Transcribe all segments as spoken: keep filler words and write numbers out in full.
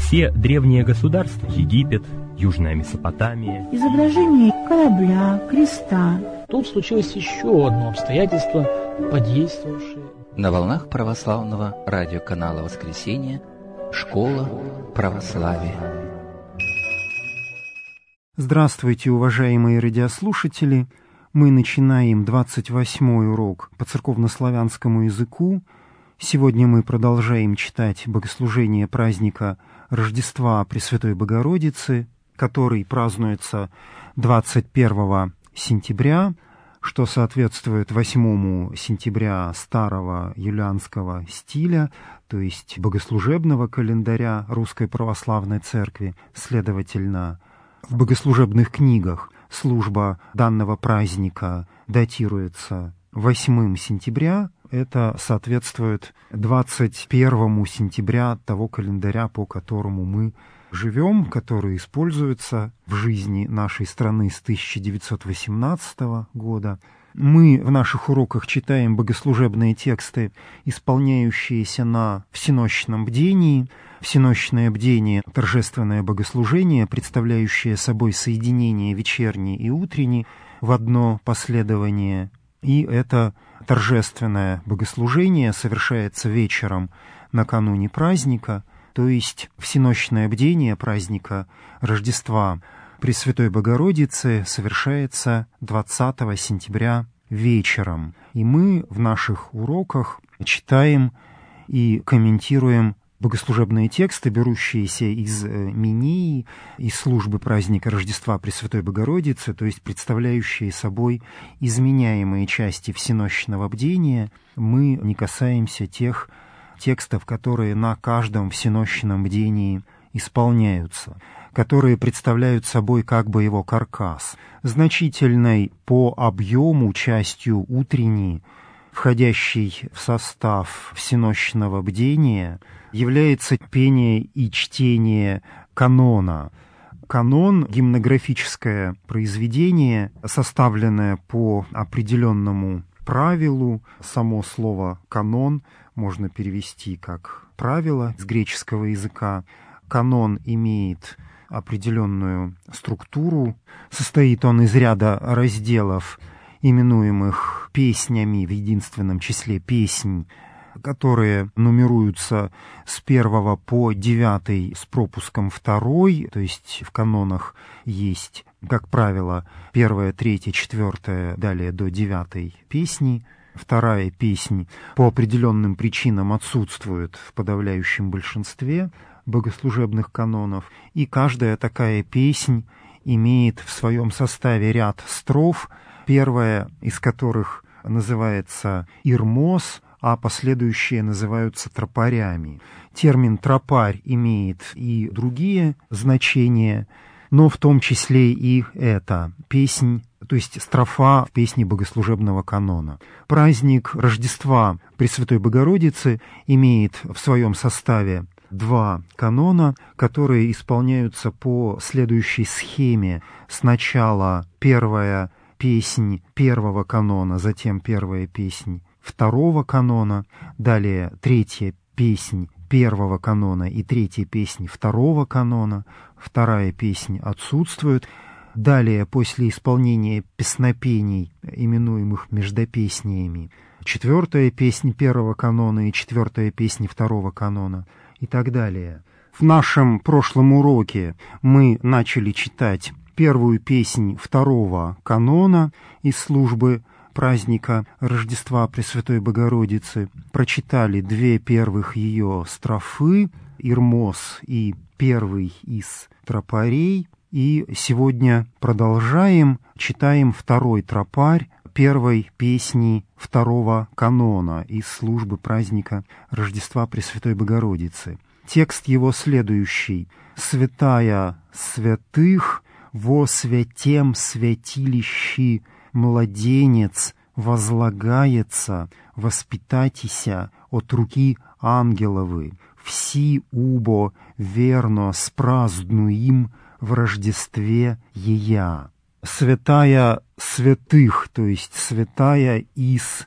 Все древние государства — Египет, Южная Месопотамия. Изображение корабля, креста. Тут случилось еще одно обстоятельство, подействовавшее. На волнах православного радиоканала «Воскресенье» «Школа православия». Здравствуйте, уважаемые радиослушатели! Мы начинаем двадцать восьмой урок по церковнославянскому языку. Сегодня мы продолжаем читать богослужение праздника Рождества Пресвятой Богородицы, который празднуется двадцать первого сентября, что соответствует восьмому сентября старого юлианского стиля, то есть богослужебного календаря Русской Православной Церкви. Следовательно, в богослужебных книгах служба данного праздника датируется восьмым сентября. Это соответствует двадцать первому сентября того календаря, по которому мы живем, который используется в жизни нашей страны с тысяча девятьсот восемнадцатого года. Мы в наших уроках читаем богослужебные тексты, исполняющиеся на всенощном бдении. Всенощное бдение — торжественное богослужение, представляющее собой соединение вечерней и утренней в одно последование. И это торжественное богослужение совершается вечером накануне праздника, то есть всенощное бдение праздника Рождества Пресвятой Богородицы совершается двадцатого сентября вечером. И мы в наших уроках читаем и комментируем богослужебные тексты, берущиеся из Минеи, из службы праздника Рождества Пресвятой Богородицы, то есть представляющие собой изменяемые части всенощного бдения. Мы не касаемся тех текстов, которые на каждом всенощном бдении исполняются, которые представляют собой как бы его каркас. Значительной по объему частью утренней, входящей в состав всенощного бдения, является пение и чтение канона. Канон — гимнографическое произведение, составленное по определенному правилу. Само слово «канон» можно перевести как «правило» с греческого языка. Канон имеет определенную структуру. Состоит он из ряда разделов, именуемых песнями, в единственном числе песнь, которые нумеруются с первого по девятый с пропуском второй, то есть в канонах есть, как правило, первая, третья, четвертая, далее до девятой песни. Вторая песнь по определенным причинам отсутствует в подавляющем большинстве богослужебных канонов, и каждая такая песнь имеет в своем составе ряд строф, первая из которых называется «ирмос», а последующие называются тропарями. Термин «тропарь» имеет и другие значения, но в том числе и это песнь, то есть строфа в песне богослужебного канона. Праздник Рождества Пресвятой Богородицы имеет в своем составе два канона, которые исполняются по следующей схеме. Сначала первая песнь первого канона, затем первая песнь второго канона, далее третья песнь первого канона и третья песнь второго канона, вторая песнь отсутствует. Далее, после исполнения песнопений, именуемых междопесниями, четвертая песнь первого канона и четвертая песнь второго канона и так далее. В нашем прошлом уроке мы начали читать первую песнь второго канона из службы праздника Рождества Пресвятой Богородицы, прочитали две первых ее строфы, «Ирмос» и первый из тропарей, и сегодня продолжаем, читаем второй тропарь первой песни второго канона из службы праздника Рождества Пресвятой Богородицы. Текст его следующий: «Святая святых, во святем святилищи младенец возлагается, воспитайтеся от руки ангеловы, вси убо верно спразднуим в Рождестве ея». Святая святых, то есть святая из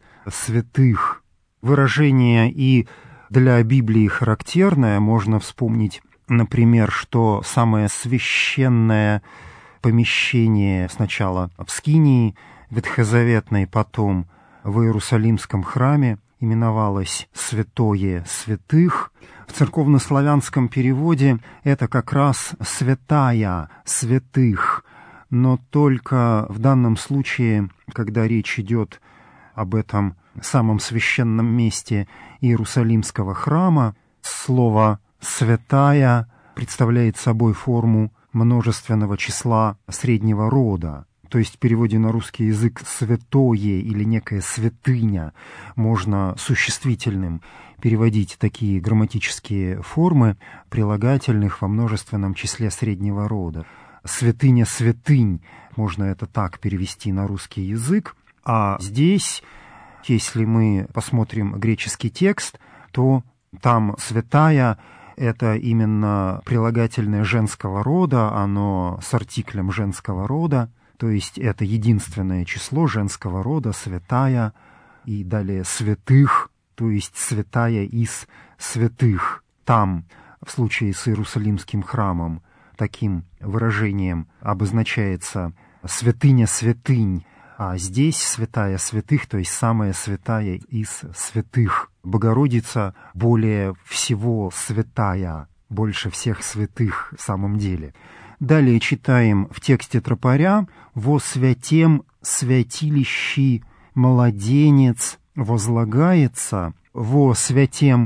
святых. Выражение и для Библии характерное, можно вспомнить например, что самое священное помещение сначала в Скинии ветхозаветной, потом в Иерусалимском храме именовалось «Святое святых». В церковнославянском переводе это как раз «святая святых», но только в данном случае, когда речь идет об этом самом священном месте Иерусалимского храма, слово «святая» представляет собой форму множественного числа среднего рода. То есть в переводе на русский язык «святое» или некая «святыня» можно существительным переводить такие грамматические формы прилагательных во множественном числе среднего рода. «Святыня святынь» можно это так перевести на русский язык. А здесь, если мы посмотрим греческий текст, то там «святая» — это именно прилагательное женского рода, оно с артиклем женского рода, то есть это единственное число женского рода, святая, и далее святых, то есть святая из святых. Там, в случае с Иерусалимским храмом, таким выражением обозначается святыня святынь, а здесь святая святых, то есть самая святая из святых. Богородица более всего святая, больше всех святых в самом деле. Далее читаем в тексте тропаря: «Во святем святилищи младенец возлагается». «Во святем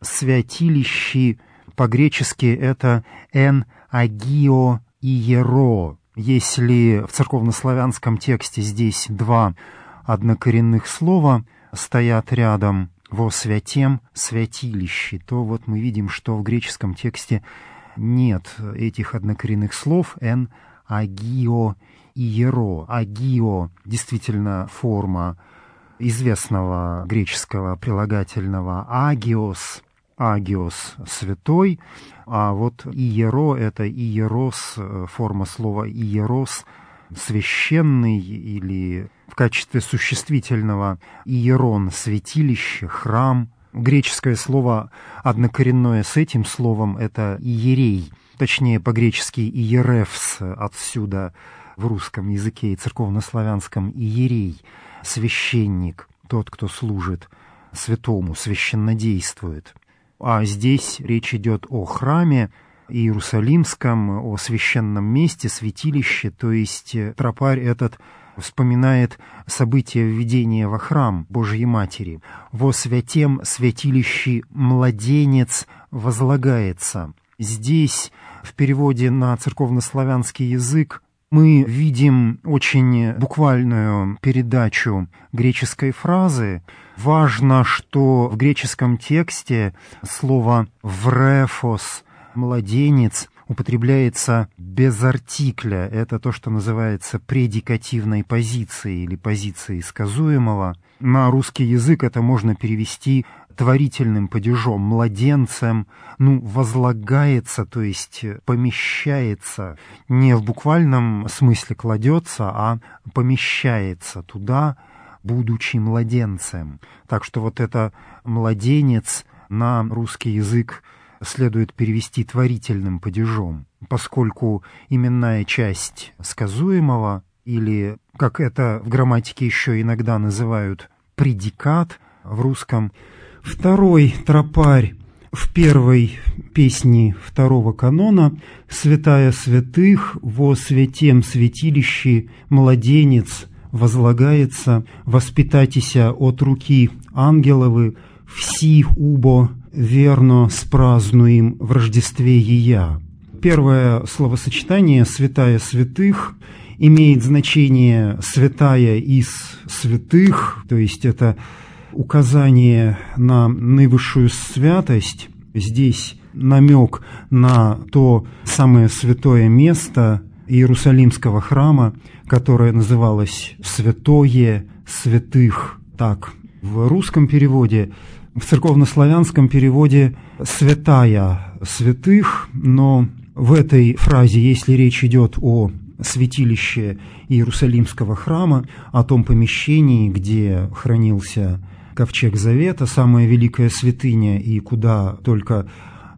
святилищи» по-гречески это «эн агио иеро». Если в церковнославянском тексте здесь два однокоренных слова стоят рядом «во святем святилище», то вот мы видим, что в греческом тексте нет этих однокоренных слов «эн агио иеро». «Агио» действительно форма известного греческого прилагательного «агиос», «агиос» — «святой», а вот «иеро» — это «иерос», форма слова «иерос», «священный», или в качестве существительного «иерон» — «святилище», «храм». Греческое слово, однокоренное с этим словом, это «иерей», точнее по-гречески «иеревс», отсюда в русском языке и церковнославянском «иерей», священник, тот, кто служит святому, священнодействует. А здесь речь идет о храме Иерусалимском, о священном месте, святилище, то есть тропарь этот вспоминает события введения во храм Божией Матери. «Во святем святилище младенец возлагается». Здесь в переводе на церковнославянский язык мы видим очень буквальную передачу греческой фразы. Важно, что в греческом тексте слово «врефос» — «младенец» употребляется без артикля. Это то, что называется предикативной позицией или позицией сказуемого. На русский язык это можно перевести творительным падежом, младенцем, ну, возлагается, то есть помещается, не в буквальном смысле кладется, а помещается туда, будучи младенцем. Так что вот это «младенец» на русский язык следует перевести творительным падежом, поскольку именная часть сказуемого, или, как это в грамматике еще иногда называют, предикат в русском. Второй тропарь в первой песне второго канона: «Святая святых, во святем святилище младенец возлагается, воспитатися от руки ангеловы, вси убо верно спразднуем в Рождестве ея». Первое словосочетание «святая святых» имеет значение «святая из святых», то есть это указание на наивысшую святость. Здесь намек на то самое святое место Иерусалимского храма, которое называлось «святое святых». Так, в русском переводе, в церковнославянском переводе «святая святых», но в этой фразе, если речь идет о святилище Иерусалимского храма, о том помещении, где хранился ковчег Завета, самая великая святыня, и куда только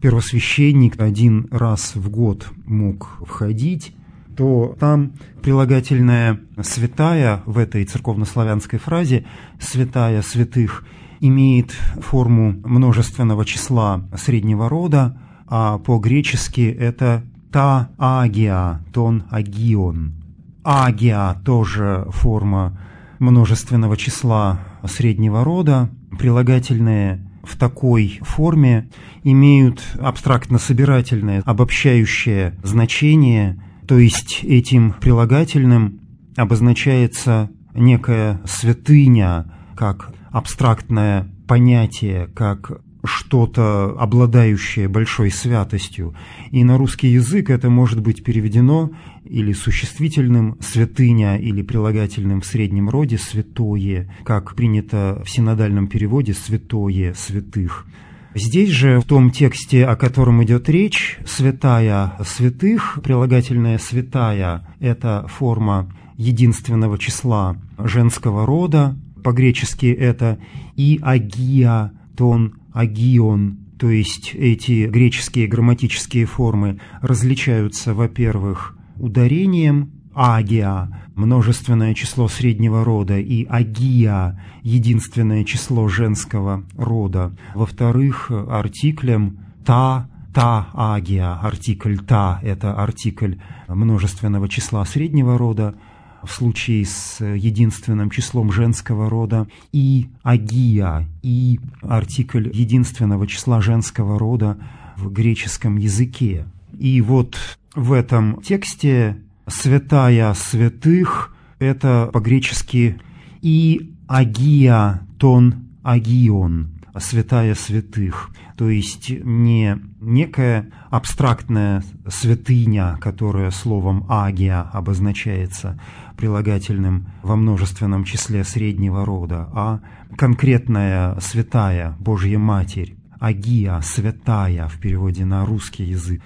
первосвященник один раз в год мог входить, то там прилагательное «святая» в этой церковнославянской фразе «святая святых» имеет форму множественного числа среднего рода, а по-гречески это «та агия», «тон агион». «Агия» тоже форма множественного числа среднего рода. Прилагательные в такой форме имеют абстрактно-собирательное, обобщающее значение, то есть этим прилагательным обозначается некая святыня, как абстрактное понятие, как что-то, обладающее большой святостью. И на русский язык это может быть переведено или существительным «святыня», или прилагательным в среднем роде «святое», как принято в синодальном переводе «святое», «святых». Здесь же, в том тексте, о котором идет речь, «святая святых», прилагательное «святая» – это форма единственного числа женского рода, по-гречески это «и агия», «тон агион», то есть эти греческие грамматические формы различаются, во-первых, ударением «агия», множественное число среднего рода, и «агия», единственное число женского рода. Во-вторых, артиклем «та», «та агия», артикль «та» – это артикль множественного числа среднего рода, в случае с единственным числом женского рода, и агия, и артикль единственного числа женского рода в греческом языке. И вот в этом тексте «святая святых» – это по-гречески «и агия тон агион», «святая святых», то есть не некая абстрактная святыня, которая словом «агия» обозначается прилагательным во множественном числе среднего рода, а конкретная святая, Божья Матерь, агия, святая в переводе на русский язык,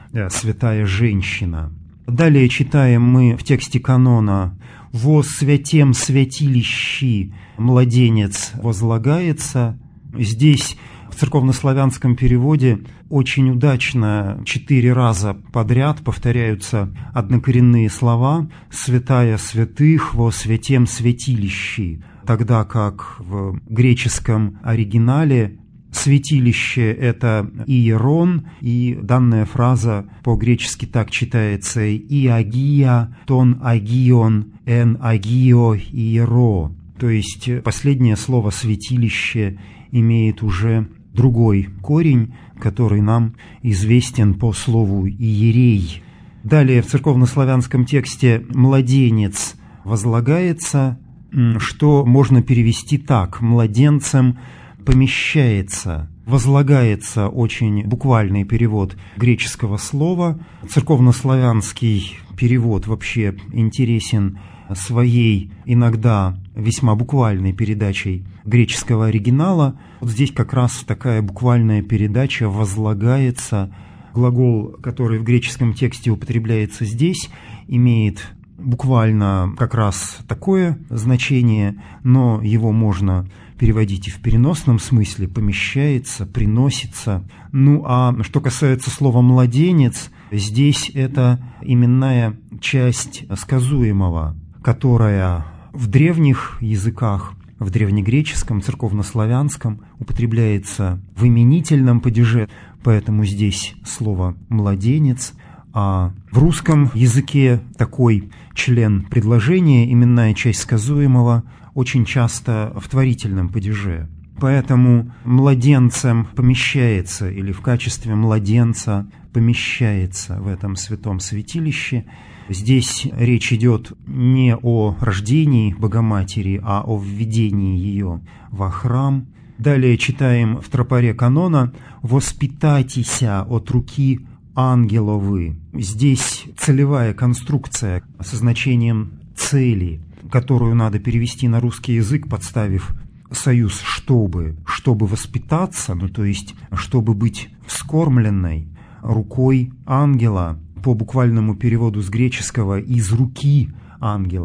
святая женщина. Далее читаем мы в тексте канона «Во святем святилищи младенец возлагается». Здесь в церковнославянском переводе очень удачно четыре раза подряд повторяются однокоренные слова «святая святых во святем святилищи», тогда как в греческом оригинале святилище – это иерон, и данная фраза по-гречески так читается «и агия, тон агион, эн агио иеро». То есть последнее слово «святилище» имеет уже другой корень, который нам известен по слову «иерей». Далее в церковнославянском тексте «младенец возлагается», что можно перевести так: «младенцем помещается». Возлагается очень буквальный перевод греческого слова. Церковнославянский перевод вообще интересен своей иногда весьма буквальной передачей греческого оригинала. Вот здесь как раз такая буквальная передача «возлагается». Глагол, который в греческом тексте употребляется здесь, имеет буквально как раз такое значение, но его можно переводить и в переносном смысле: помещается, приносится. Ну а что касается слова «младенец», здесь это именная часть сказуемого, которая в древних языках, в древнегреческом, церковнославянском, употребляется в именительном падеже, поэтому здесь слово «младенец», а в русском языке такой член предложения, именная часть сказуемого, очень часто в творительном падеже. Поэтому младенцем помещается, или в качестве младенца помещается в этом святом святилище. Здесь речь идет не о рождении Богоматери, а о введении ее во храм. Далее читаем в тропаре канона «Воспитайтеся от руки ангеловы». Здесь целевая конструкция со значением цели, которую надо перевести на русский язык, подставив союз «чтобы», чтобы воспитаться, ну то есть чтобы быть вскормленной рукой ангела, по буквальному переводу с греческого «из руки ангела».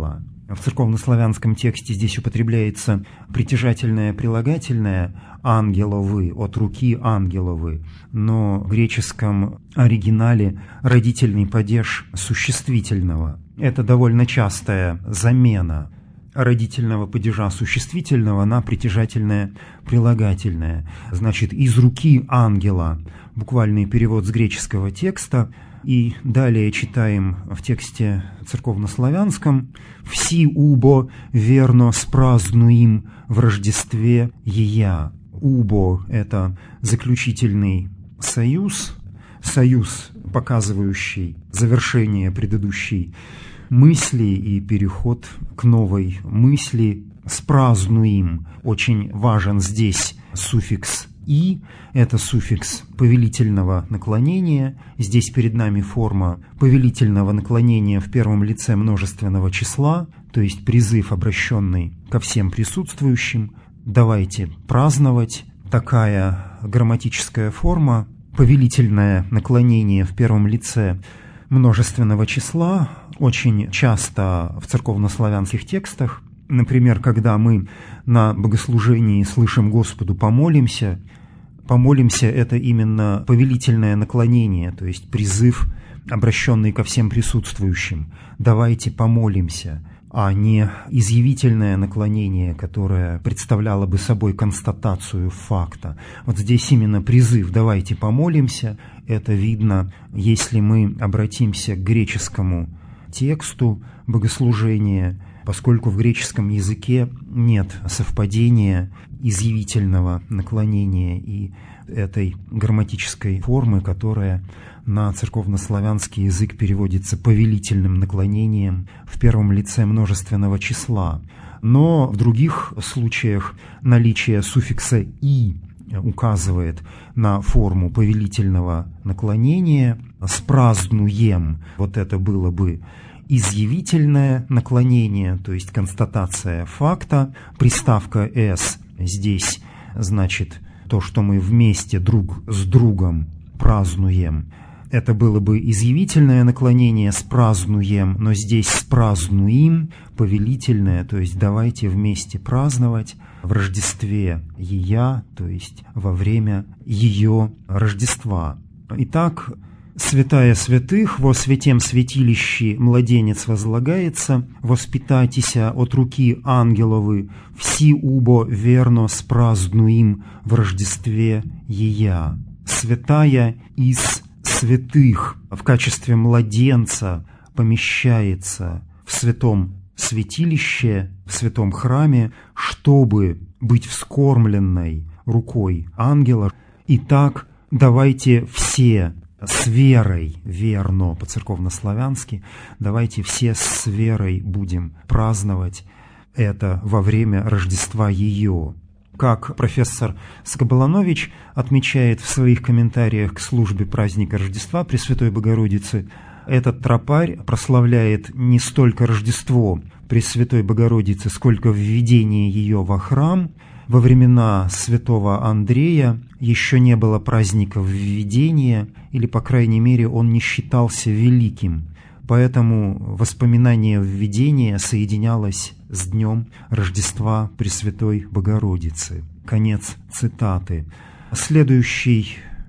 в церковнославянском тексте здесь употребляется притяжательное прилагательное «ангеловы», от руки ангеловы, но в греческом оригинале родительный падеж существительного. Это довольно частая замена родительного падежа существительного на притяжательное прилагательное. Значит, «из руки ангела» – буквальный перевод с греческого текста. И далее читаем в тексте церковнославянском «Вси убо верно спразднуим в Рождестве ея». Убо – это заключительный союз, союз, показывающий завершение предыдущей мысли и переход к новой мысли. Спразднуим. Очень важен здесь суффикс «и», это суффикс повелительного наклонения. Здесь перед нами форма повелительного наклонения в первом лице множественного числа, то есть призыв, обращенный ко всем присутствующим. Давайте праздновать. Такая грамматическая форма, повелительное наклонение в первом лице множественного числа, очень часто в церковнославянских текстах. Например, когда мы на богослужении слышим «Господу помолимся», помолимся – это именно повелительное наклонение, то есть призыв, обращенный ко всем присутствующим. «Давайте помолимся», а не изъявительное наклонение, которое представляло бы собой констатацию факта. Вот здесь именно призыв «давайте помолимся». Это видно, если мы обратимся к греческому тексту богослужения, поскольку в греческом языке нет совпадения изъявительного наклонения и этой грамматической формы, которая на церковнославянский язык переводится повелительным наклонением в первом лице множественного числа. Но в других случаях наличие суффикса «и» указывает на форму повелительного наклонения. «Спразднуем» – вот это было бы изъявительное наклонение, то есть констатация факта. Приставка «с» здесь значит то, что мы вместе друг с другом празднуем. Это было бы изъявительное наклонение «спразднуем», но здесь «спразднуим» повелительное, то есть давайте вместе праздновать в Рождестве ея, то есть во время ее Рождества. Итак, «Святая святых, во святем святилище младенец возлагается, воспитайтеся от руки ангеловы, вси убо верно спразднуим в Рождестве ея». Святая из святых в качестве младенца помещается в святом святилище, в святом храме, чтобы быть вскормленной рукой ангела. Итак, давайте все с верой, верно по-церковнославянски, давайте все с верой будем праздновать это во время Рождества ее. Как профессор Скоболанович отмечает в своих комментариях к службе праздника Рождества Пресвятой Богородицы, этот тропарь прославляет не столько Рождество Пресвятой Богородицы, сколько введение ее во храм. Во времена святого Андрея еще не было праздника введения, или, по крайней мере, он не считался великим. Поэтому воспоминание введения соединялось с днем Рождества Пресвятой Богородицы. Конец цитаты. Следующий,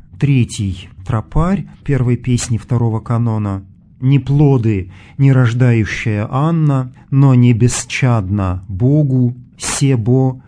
третий тропарь первой песни второго канона. «Не плоды, не рождающая Анна, но не бесчадна Богу, себо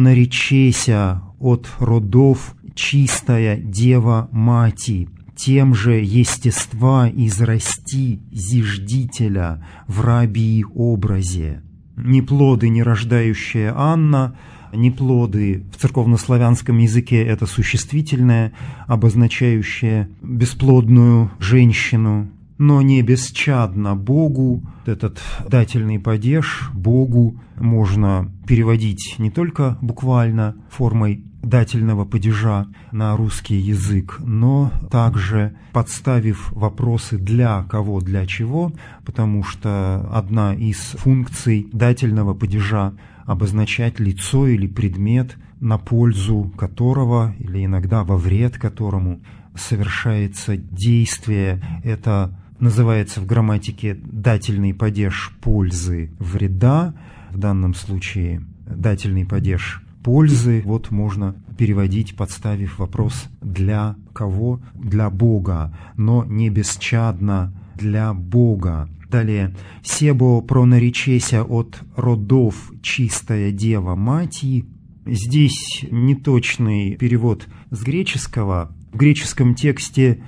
пронаречеся от родов чистая Дева Мати, тем же естества израсти зиждителя в рабии образе». Не плоды, не рождающая Анна, не плоды в церковнославянском языке это существительное, обозначающее бесплодную женщину, но не бесчадно Богу. Этот дательный падеж Богу можно переводить не только буквально формой дательного падежа на русский язык, но также подставив вопросы «для кого, для чего», потому что одна из функций дательного падежа – обозначать лицо или предмет, на пользу которого или иногда во вред которому совершается действие. Это называется в грамматике дательный падеж пользы вреда, в данном случае дательный падеж пользы, вот можно переводить, подставив вопрос «для кого?» Для Бога, но не бесчадно для Бога. Далее. «Себо пронаречеся от родов чистая дева мати». Здесь неточный перевод с греческого. В греческом тексте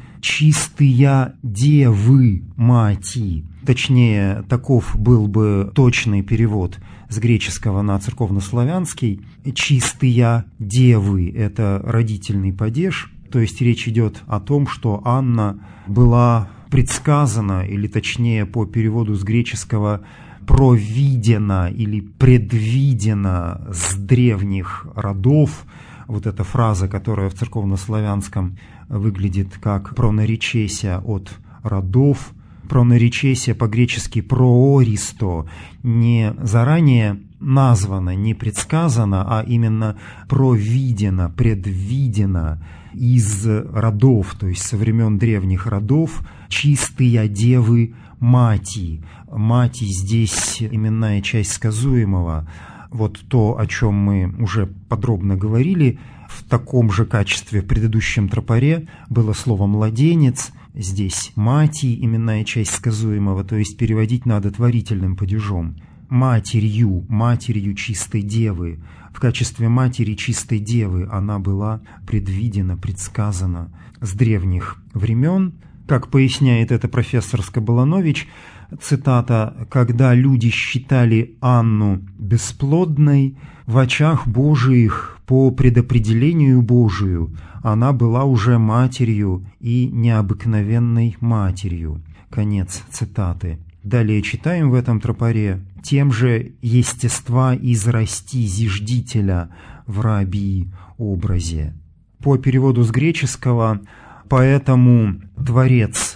«чистая девы мати». Точнее, таков был бы точный перевод с греческого на церковнославянский. «Чистая девы» — это родительный падеж, то есть речь идет о том, что Анна была предсказана, или точнее по переводу с греческого провидена или предвидена с древних родов. Вот эта фраза, которая в церковнославянском выглядит как «пронаречеся от родов». Пронаречеся по-гречески «проористо» не заранее названо, не предсказано, а именно провидено, предвидено из родов, то есть со времен древних родов, чистые девы мати. Мати здесь именная часть сказуемого. Вот то, о чем мы уже подробно говорили, в таком же качестве в предыдущем тропаре было слово «младенец», здесь «мати», именная часть сказуемого, то есть переводить надо творительным падежом. Матерью, матерью чистой девы. В качестве матери чистой девы она была предвидена, предсказана с древних времен. Как поясняет это профессор Скоболанович, цитата: «Когда люди считали Анну бесплодной, в очах Божиих по предопределению Божию она была уже матерью и необыкновенной матерью». Конец цитаты. Далее читаем в этом тропаре: «Тем же естества израсти зиждителя в рабии образе». По переводу с греческого: «Поэтому Творец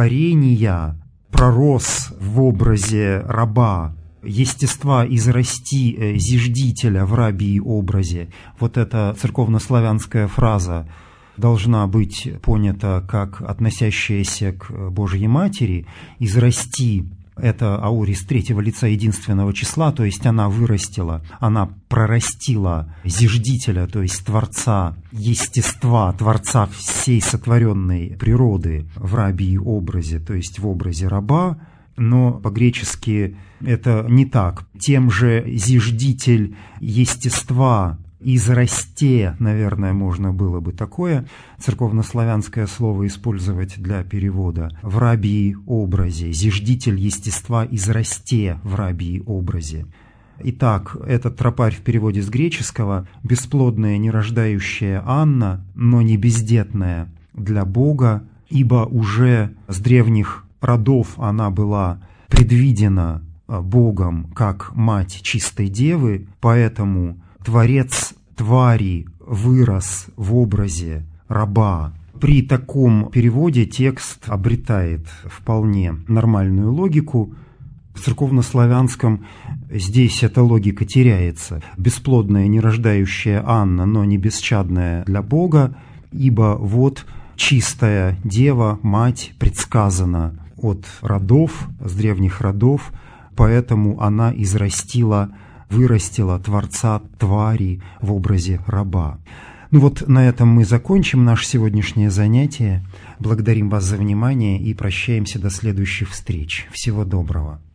творения пророс в образе раба, естества израсти зиждителя в рабии образе». Вот эта церковнославянская фраза должна быть понята как относящаяся к Божьей Матери. «Израсти» — это аорис третьего лица единственного числа, то есть она вырастила, она прорастила зиждителя, то есть Творца, естества, Творца всей сотворенной природы в рабии образе, то есть в образе раба. Но по-гречески это не так. «Тем же зиждитель естества израсте», наверное, можно было бы такое церковнославянское слово использовать для перевода, в рабии образе. Зиждитель естества израсте в рабии образе. Итак, этот тропарь в переводе с греческого: «Бесплодная, нерождающая Анна, но не бездетная для Бога, ибо уже с древних родов она была предвидена Богом как мать чистой девы, поэтому Творец твари вырос в образе раба». При таком переводе текст обретает вполне нормальную логику. В церковнославянском здесь эта логика теряется. «Бесплодная, нерождающая Анна, но не бесчадная для Бога, ибо вот чистая дева, мать, предсказана от родов, с древних родов, поэтому она израстила, вырастила Творца твари в образе раба». Ну вот на этом мы закончим наше сегодняшнее занятие. Благодарим вас за внимание и прощаемся до следующих встреч. Всего доброго.